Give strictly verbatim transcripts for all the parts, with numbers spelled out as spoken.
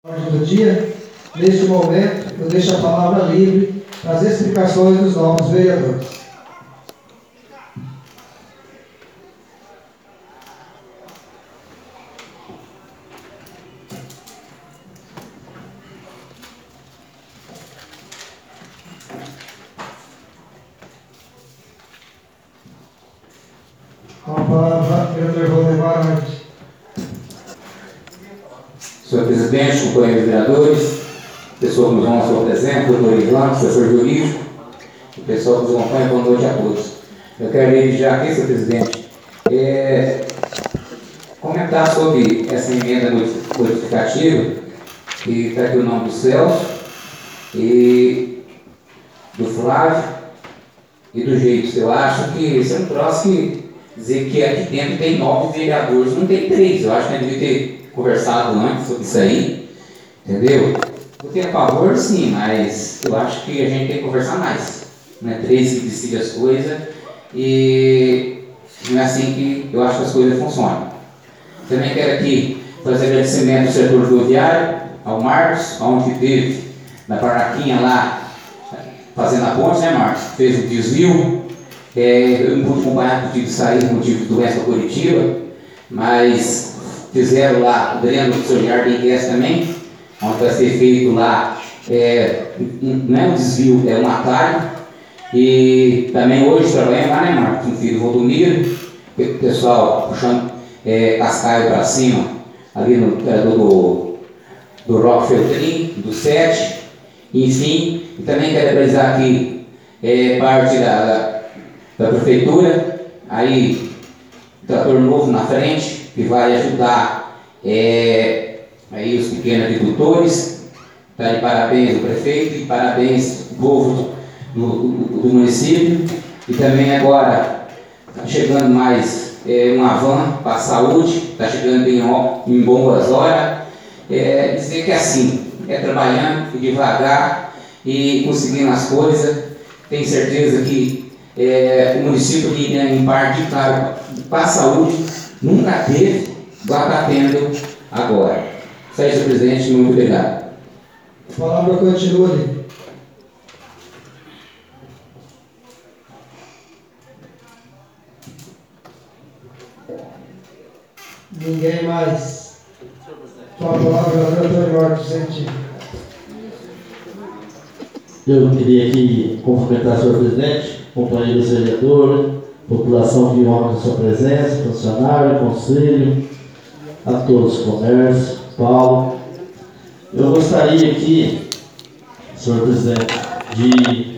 ordem do dia. Neste momento, eu deixo a palavra livre para as explicações dos novos vereadores. Com a palavra, vereador Valdemar Artes. Senhor presidente, companheiros vereadores, pessoal que nos honra sua presença, doutor Ivan, professor jurídico, o pessoal que nos acompanha, boa noite a todos. Eu quero ir já aqui, senhor presidente, é, comentar sobre essa emenda modificativa, que está aqui o nome do Celso, e do Flávio e do Jeito. Eu acho que esse é um troço que dizer que aqui dentro tem nove vereadores, não tem três. Eu acho que a gente devia ter conversado antes sobre isso aí, entendeu? Eu tenho a favor, sim, mas eu acho que a gente tem que conversar mais. Não é três que decidem as coisas e não é assim que eu acho que as coisas funcionam. Também quero aqui fazer agradecimento ao setor rodoviário, ao Marcos, onde teve na Barraquinha lá, fazendo a ponte, né, Marcos? Fez o desvio. É, eu não pude acompanhar, porque tive que sair por motivo de doença coletiva, mas fizeram lá o dreno do seu Jardim Guest também, onde vai ser feito lá, é, não é um desvio, é um atalho. E também hoje trabalhamos lá, né, Marcos, no filho do Valdomiro, o pessoal puxando é, cascaio para cima, ali no é, do, do Rock Feltrin, do sete, enfim. E também quero avisar aqui é, parte da, da prefeitura, aí trator novo na frente, que vai ajudar é, aí os pequenos agricultores. Está de parabéns ao prefeito e parabéns ao povo do, do, do município. E também agora está chegando mais é, uma van para a saúde, está chegando em, em boas horas. É, dizer que é assim, é trabalhando devagar e conseguindo as coisas. Tenho certeza que é, o município que em parte para a saúde nunca teve, vai estar tendo agora. Só isso, presidente, muito obrigado. A palavra continua ali. Ninguém mais. Com a palavra, o Antônio Marcos Gentil. Eu queria aqui cumprimentar o senhor presidente, companheiros vereadores, população que honra a sua presença, funcionário, conselho, a todos, comércio, Paulo. Eu gostaria aqui, senhor presidente, de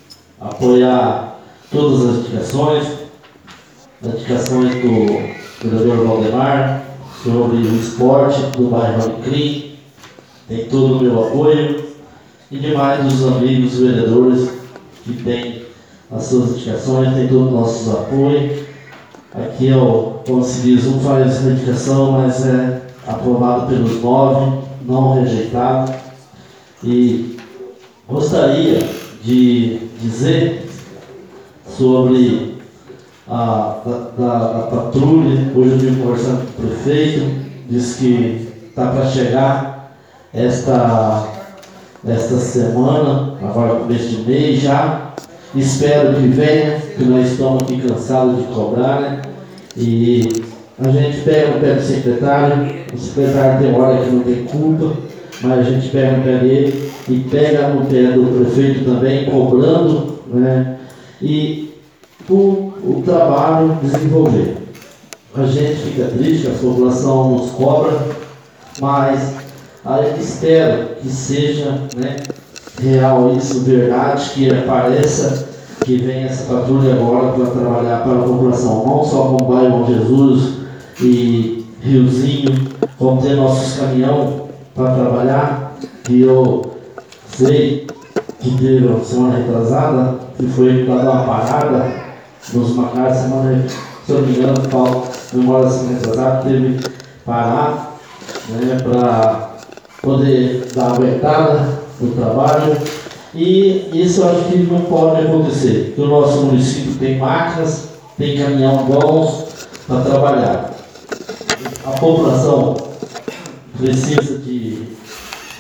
apoiar todas as indicações, as indicações do vereador Valdemar sobre o esporte do bairro Alecrim, tem todo o meu apoio, e demais dos amigos vereadores que têm as suas indicações, tem todo o nosso apoio. Aqui é o, como se diz, um faz a indicação, mas é aprovado pelos nove, não rejeitado. E gostaria de dizer sobre a da, da, da patrulha. Hoje eu estive conversando com o prefeito, disse que está para chegar esta, esta semana, agora começo de mês já. Espero que venha, que nós estamos aqui cansados de cobrar, né? E a gente pega no pé do secretário, o secretário tem hora que não tem culpa, mas a gente pega no pé dele e pega no pé do prefeito também, cobrando, né? E o, o trabalho desenvolver. A gente fica triste, a população nos cobra, mas eu espero que seja, né, real isso, verdade, que apareça, que venha essa patrulha agora para trabalhar para a população, não só com o bairro Bom Jesus e Riozinho, vamos ter nossos caminhão para trabalhar, que eu sei que teve uma semana retrasada, que foi para dar uma parada nos Macários, semana, se eu não me engano, Paulo, memória da semana retrasada, teve que parar, né, para poder dar uma abertada no trabalho. E isso eu acho que não pode acontecer, porque o nosso município tem máquinas, tem caminhão bons para trabalhar. A população precisa de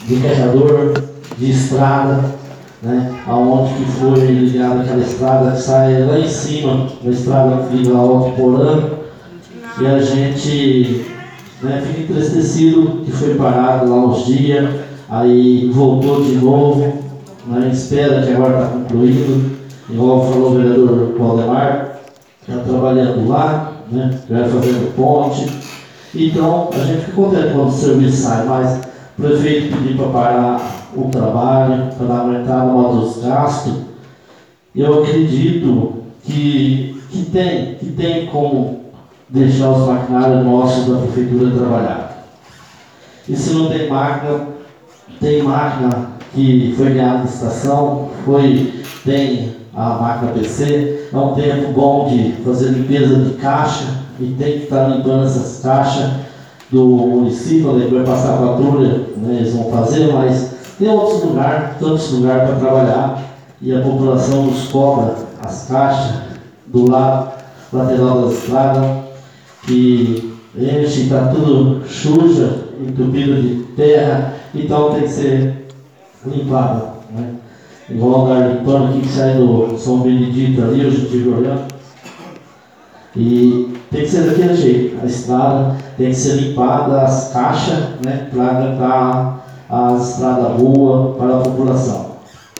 de carregador, de estrada, né? Aonde que foi ligada aquela estrada que sai lá em cima, uma estrada que liga ao Alto Porã, e a gente, né, fica entristecido que foi parado lá uns dias, aí voltou de novo, né? Espera que agora está concluído, igual falou o vereador Valdemar, está trabalhando lá, né? Já fazendo ponte. Então a gente fica contente quando o serviço sai, mas o prefeito pediu para parar o trabalho, para aumentar o modo dos gastos. Eu acredito que, que, tem, que tem como deixar os maquinários nossos da prefeitura trabalhar. E se não tem máquina, tem máquina que foi ganhada na estação, foi, tem a máquina P C, é um tempo bom de fazer limpeza de caixa, e tem que estar limpando essas caixas do município, onde vai passar a patrulha, né, eles vão fazer, mas tem outros lugares, tantos lugares para trabalhar, e a população nos cobra as caixas do lado lateral da estrada, que enche, está tudo suja, entupido de terra, então tem que ser limpado, né? Igual andar limpando aqui que sai do São Benedito ali, hoje estive olhando. E tem que ser daquele jeito, a estrada tem que ser limpada, as caixas, né, para dar a estrada boa para a população.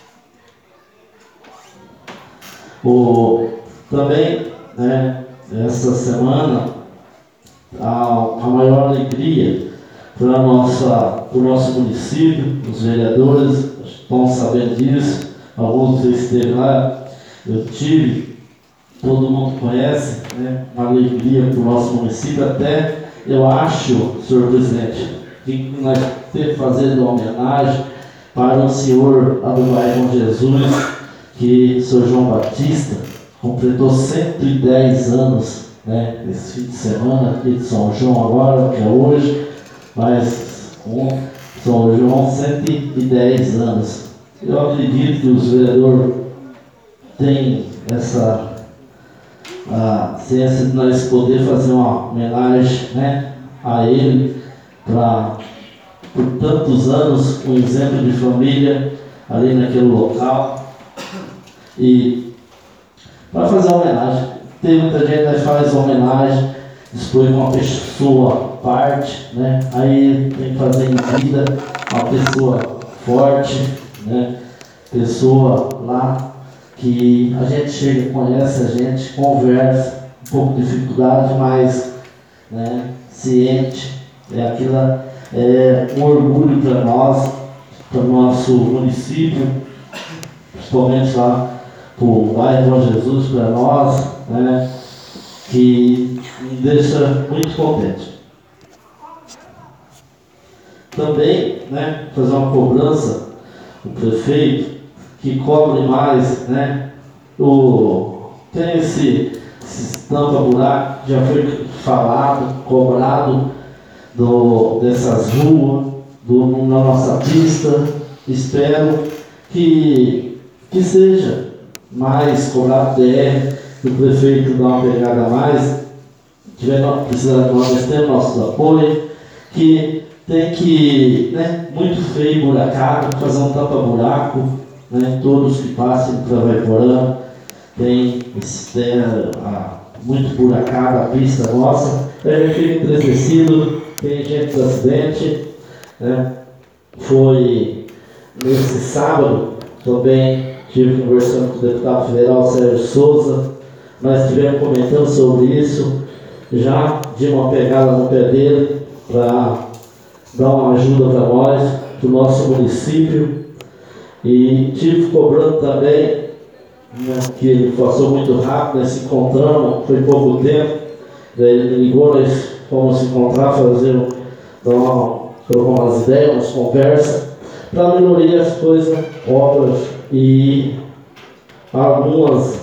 O, também, né, essa semana, a, a maior alegria para o nosso município, os vereadores estão sabendo disso, alguns de vocês esteve lá, eu tive, todo mundo conhece, né, uma alegria para o nosso município, até eu acho, senhor presidente, que nós temos que fazer uma homenagem para o senhor do bairro Bom Jesus, que o senhor João Batista completou cento e dez anos, né, esse fim de semana aqui de São João agora, que é hoje, mas um, São João cento e dez anos. Eu acredito que os vereadores têm essa a ciência de nós poder fazer uma homenagem, né, a ele, para por tantos anos, um exemplo de família ali naquele local, e para fazer uma homenagem. Tem muita gente que faz uma homenagem, expõe uma pessoa parte, né, aí tem que fazer em vida uma pessoa forte, né, pessoa lá que a gente chega, conhece a gente, conversa, um pouco de dificuldade, mas, né, ciente, é aquilo, é um orgulho para nós, para o nosso município, principalmente lá para o bairro Bom Jesus, para nós, né, que me deixa muito contente. Também, né, fazer uma cobrança, o prefeito, que cobre mais, né, o, tem esse, esse tampa-buraco, já foi falado, cobrado do, dessas ruas, do, na nossa pista. Espero que, que seja mais cobrado D R, que o prefeito dá uma pegada a mais, tiver precisando de nós, temos nosso apoio, que tem que, né, muito feio, buracado, fazer um tapa-buraco, né, todos que passem para Vaiporã, tem terra ah, muito buracada a pista nossa, a gente fica entristecido, tem gente do acidente, né, foi nesse sábado, também estive conversando com o deputado federal Sérgio Souza, nós estivemos comentando sobre isso, já de uma pegada no pé dele, para dar uma ajuda para nós, para o nosso município. E tive cobrando também, né, que ele passou muito rápido, nós se encontramos, foi pouco tempo, daí ele me ligou, nós fomos se encontrar, fazer uma, trocar umas ideias, umas conversas, para melhorar as coisas, obras e algumas,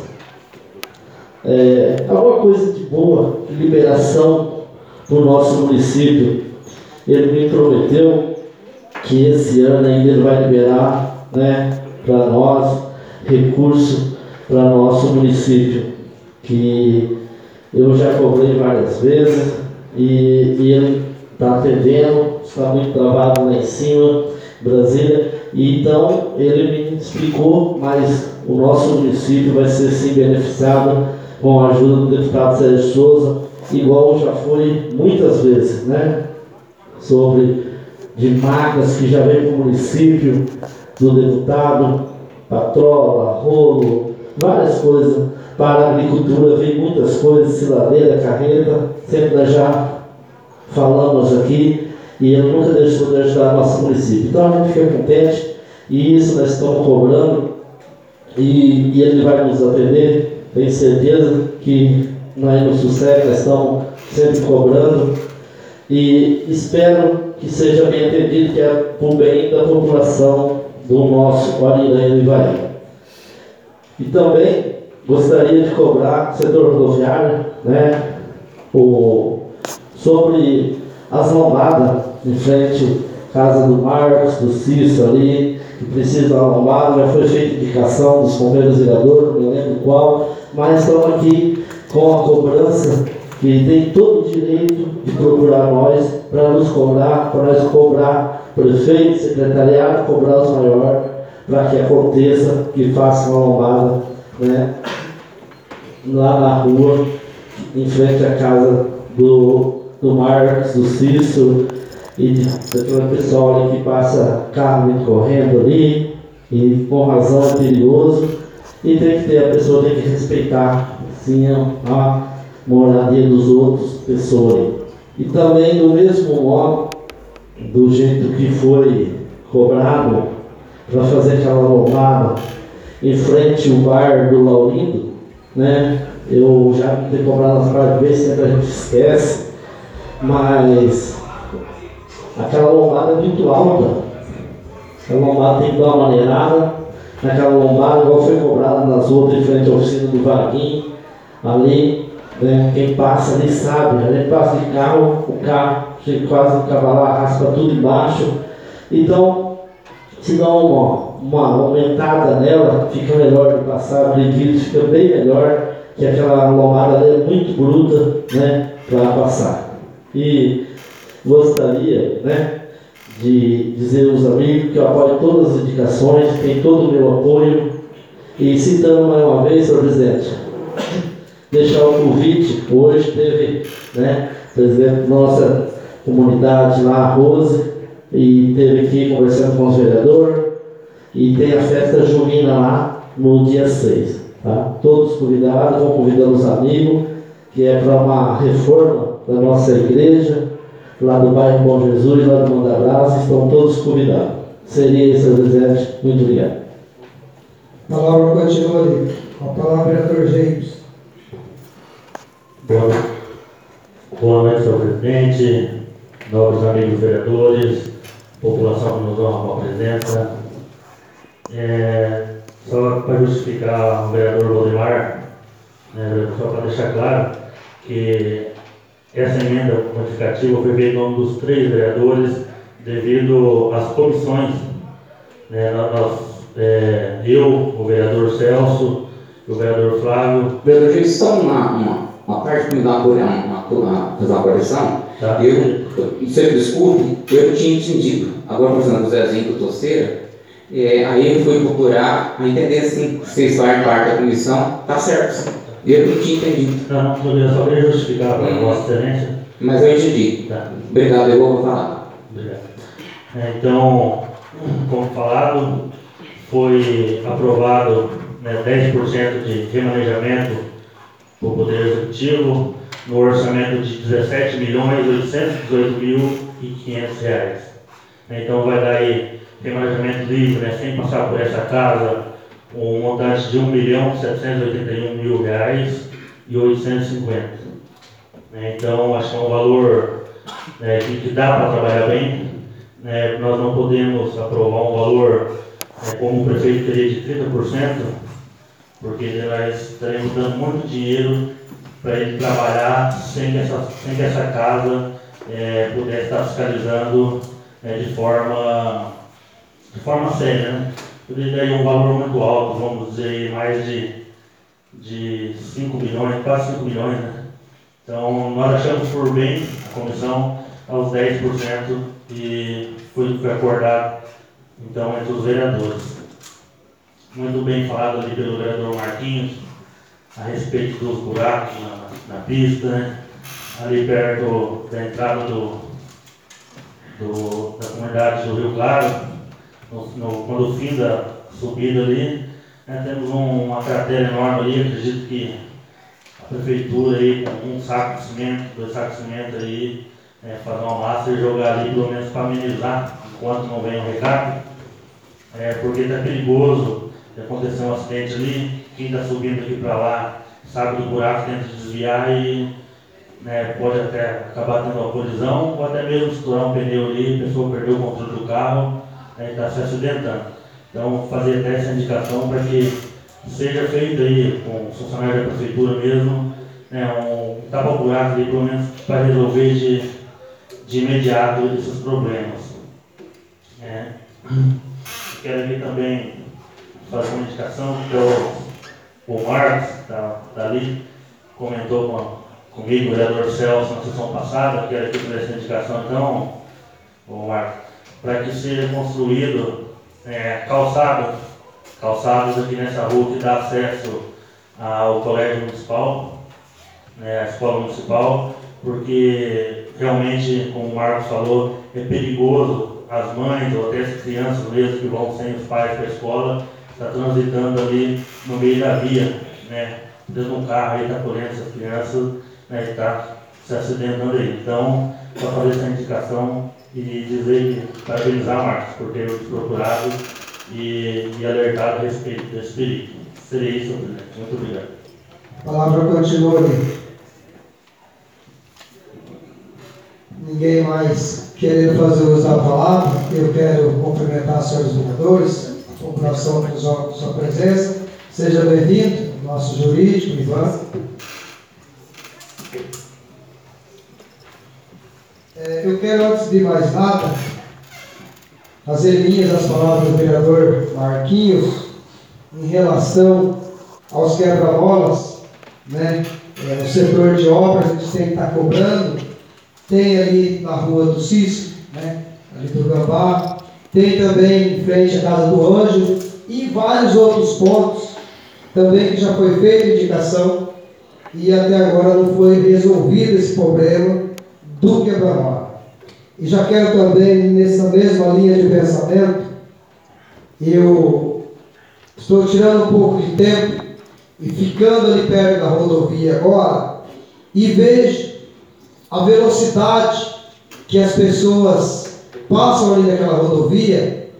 é, alguma coisa de boa, de liberação para o nosso município. Ele me prometeu que esse ano ainda ele vai liberar, né, para nós, recurso para nosso município, que eu já cobrei várias vezes e, e ele está atendendo, está muito travado lá em cima, Brasília. E então ele me explicou, mas o nosso município vai ser sim beneficiado com a ajuda do deputado Sérgio Souza, igual já foi muitas vezes, né? Sobre de marcas que já vem para o município, do deputado, patrola, rolo, várias coisas. Para a agricultura vem muitas coisas, ciladeira, carreta, sempre nós já falamos aqui, e ele nunca deixou de ajudar o nosso município. Então a gente fica contente, e isso nós estamos cobrando, e, e ele vai nos atender, tenho certeza que nós no Sossego nós estamos sempre cobrando, e espero que seja bem atendido, que é por bem da população do nosso Guarirã e Ivaí. E também gostaria de cobrar o setor rodoviário, né, o, sobre as lombadas em frente à casa do Marcos, do Cícero ali, que precisa de uma lombada. Já foi feita indicação dos companheiros vereadores, não me lembro qual, mas estamos aqui com a cobrança, que tem todo o direito de procurar nós, para nos cobrar, para nós cobrar prefeito, secretariado, cobrar os maiores, para que aconteça, que faça uma lombada, né, lá na rua, em frente à casa do, do Marcos, do Cícero, e daquele pessoal ali que passa carro correndo ali, e com razão é perigoso, e tem que ter, a pessoa tem que respeitar, sim, a moradia dos outros pessoas. E também, do mesmo modo, do jeito que foi cobrado para fazer aquela lombada em frente ao bar do Laurindo, né? Eu já me ter cobrado as várias vezes, sempre a gente esquece, mas aquela lombada é muito alta. Aquela lombada tem que dar uma maneirada naquela lombada, igual foi cobrada nas outras, em frente à oficina do Vaguinho, ali, né? Quem passa ali sabe, a gente passa de carro, o carro chega quase a cavalar, raspa tudo embaixo. Então, se dá uma, uma aumentada nela, fica melhor de passar, o brinquedo fica bem melhor, que aquela lombada ali é muito bruta, né, para passar. E gostaria, né, de dizer aos amigos que eu apoio todas as indicações, tem todo o meu apoio, e citando mais uma vez, senhor presidente, deixar o convite, hoje teve, né, presidente da nossa comunidade lá, a Rose, e teve aqui conversando com os vereadores, e tem a festa junina lá no dia seis, tá? Todos convidados, vão convidando os amigos, que é para uma reforma da nossa igreja, lá do bairro Bom Jesus, lá do Mandabrás, estão todos convidados. Seria isso, senhor presidente. Muito obrigado. A palavra continua ali. Com a palavra, vereador James. Boa, boa noite, senhor presidente, nobres amigos vereadores, população que nos honra com a presença. É, só para justificar o vereador Valdemar, né, só para deixar claro que essa emenda modificativa foi feita em nome dos três vereadores devido às comissões, né, nós, é, eu, o vereador Celso, o vereador Flávio. Vereador James, só uma, uma, uma parte que me dá uma, uma, uma, fazer uma correção. Tá. Eu, você desculpe, eu tinha entendido. Agora, por exemplo, o Zezinho do Toceira, é, aí ele foi procurar a entender assim, vocês fazem parte da comissão, tá certo. Eu não tinha entendido. Não, não, eu só queria justificar para a Vossa Excelência. Mas eu entendi. Tá. Obrigado, eu vou falar. Obrigado. É, então, como falado, foi aprovado, né, dez por cento de remanejamento do Poder Executivo no orçamento de dezessete milhões oitocentos e dezoito mil e quinhentos reais. Então vai dar aí remanejamento livre, né, sem passar por essa casa, um montante de um milhão setecentos e oitenta e um mil reais e oitocentos e cinquenta. Então acho que é um valor, né, que, que dá para trabalhar bem. Né, nós não podemos aprovar um valor, né, como o prefeito teria de trinta por cento, porque nós estaremos dando muito dinheiro para ele trabalhar sem que essa, sem que essa casa é, pudesse estar fiscalizando é, de, forma, de forma séria. Né? Poderia dar um valor muito alto, vamos dizer, mais de, de cinco milhões, quase cinco milhões. Né? Então, nós achamos por bem a comissão aos dez por cento e foi, foi acordado então, entre os vereadores. Muito bem falado ali pelo vereador Marquinhos, a respeito dos buracos na, na pista, né? Ali perto da entrada do, do, da comunidade do Rio Claro, no, no, quando o fim da subida ali, né, temos um, uma cratera enorme ali. Acredito que a prefeitura aí, com um saco de cimento, dois sacos de cimento aí, é, fazer uma massa e jogar ali, pelo menos para amenizar, enquanto não vem o recado, é, porque está perigoso de acontecer um acidente ali. Quem está subindo aqui para lá sabe do buraco, tenta desviar e, né, pode até acabar tendo uma colisão, ou até mesmo estourar um pneu ali, a pessoa perdeu o controle do carro, né, e está se acidentando. Então, fazer até essa indicação para que seja feito aí com os funcionários da prefeitura mesmo, né, um tapa-buraco ali, pelo menos para resolver de, de imediato esses problemas. É. Quero aqui também fazer uma indicação que o, o Marcos, está tá ali, comentou com, comigo, o vereador Celso, na sessão passada. Quero aqui fazer essa indicação, então, o Marcos, para que seja construído é, calçado, calçados aqui nessa rua que dá acesso ao colégio municipal, né, à escola municipal, porque realmente, como o Marcos falou, é perigoso as mães ou até as crianças mesmo que vão sem os pais para a escola, está transitando ali no meio da via, né, dentro de um carro aí, está colhendo essas crianças, né, e está se acidentando aí. Então, para fazer essa indicação e dizer que parabenizar Marcos por ter nos procurado e, e alertado a respeito desse perigo. Seria isso, presidente. Muito obrigado. A palavra continua ali. Ninguém mais querendo fazer uso da palavra. Eu quero cumprimentar os senhores vereadores, a população que nos honra com sua presença. Seja bem-vindo, nosso jurídico, Ivan. É, eu quero, antes de mais nada, fazer minhas as palavras do vereador Marquinhos em relação aos quebra-molas, né? É, o setor de obras a gente tem que estar cobrando. Tem ali na rua do Cisco, né? Ali do Gambá, tem também em frente à Casa do Anjo e vários outros pontos também que já foi feita indicação e até agora não foi resolvido esse problema do quebra-mola. E já quero também, nessa mesma linha de pensamento, eu estou tirando um pouco de tempo e ficando ali perto da rodovia agora e vejo a velocidade que as pessoas passam ali naquela rodovia,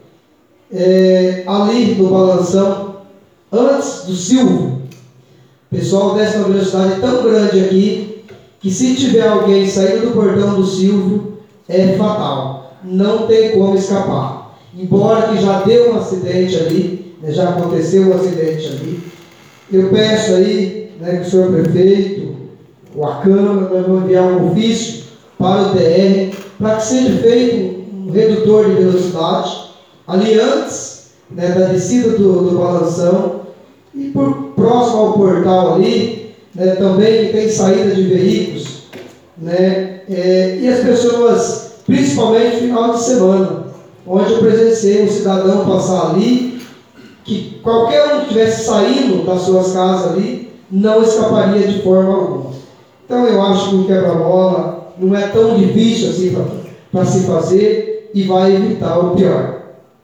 é, ali no Balanção, antes do Silvio. O pessoal desce uma velocidade tão grande aqui, que se tiver alguém saindo do portão do Silvio, é fatal. Não tem como escapar. Embora que já deu um acidente ali, né, já aconteceu um acidente ali, eu peço aí, né, que o senhor prefeito, ou a Câmara, nós vamos enviar um ofício para o T R, para que seja feito um redutor de velocidade, ali antes, né, da descida do, do Balanção, e por próximo ao portal ali, né, também que tem saída de veículos, né, é, e as pessoas, principalmente no final de semana, onde eu presenciei um cidadão passar ali, que qualquer um que estivesse saindo das suas casas ali, não escaparia de forma alguma. Então eu acho que o quebra-mola não é tão difícil assim para se fazer e vai evitar o pior.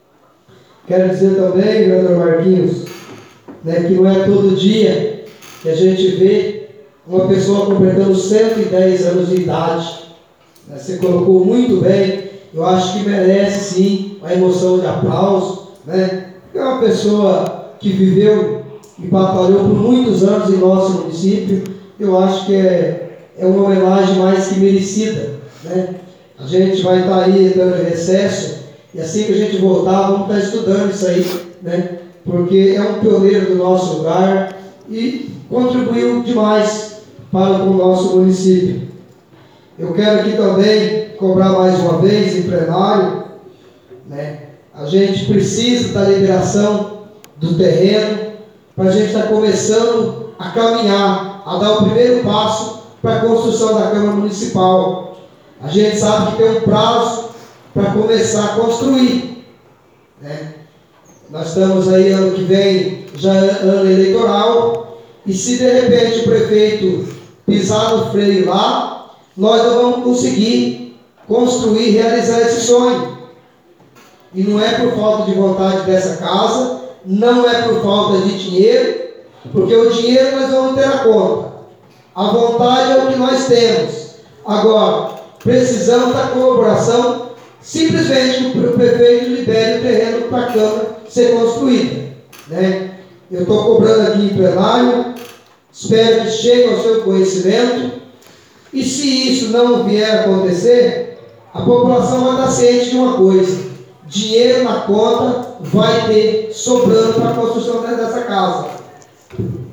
Quero dizer também, vereador Marquinhos, né, que não é todo dia que a gente vê uma pessoa completando cento e dez anos de idade. Né, você colocou muito bem, eu acho que merece sim uma emoção de aplauso, né? É uma pessoa que viveu e batalhou por muitos anos em nosso município. Eu acho que é, é uma homenagem mais que merecida, né? A gente vai estar aí dando recesso e assim que a gente voltar, vamos estar estudando isso aí, né? Porque é um pioneiro do nosso lugar e contribuiu demais para o nosso município. Eu quero aqui também cobrar mais uma vez em plenário, né? A gente precisa da liberação do terreno para a gente estar começando a caminhar, a dar o primeiro passo para a construção da Câmara Municipal. A gente sabe que tem um prazo para começar a construir, né? Nós estamos aí, ano que vem, já é ano eleitoral, e se de repente o prefeito pisar no freio lá, nós não vamos conseguir construir, realizar esse sonho. E não é por falta de vontade dessa casa, não é por falta de dinheiro, porque o dinheiro nós vamos ter a conta. A vontade é o que nós temos. Agora, precisamos da colaboração, simplesmente que o prefeito libere o terreno para a Câmara ser construída. Né? Eu estou cobrando aqui em plenário, espero que chegue ao seu conhecimento, e se isso não vier a acontecer, a população vai estar ciente de uma coisa: dinheiro na conta vai ter sobrando para a construção dessa casa.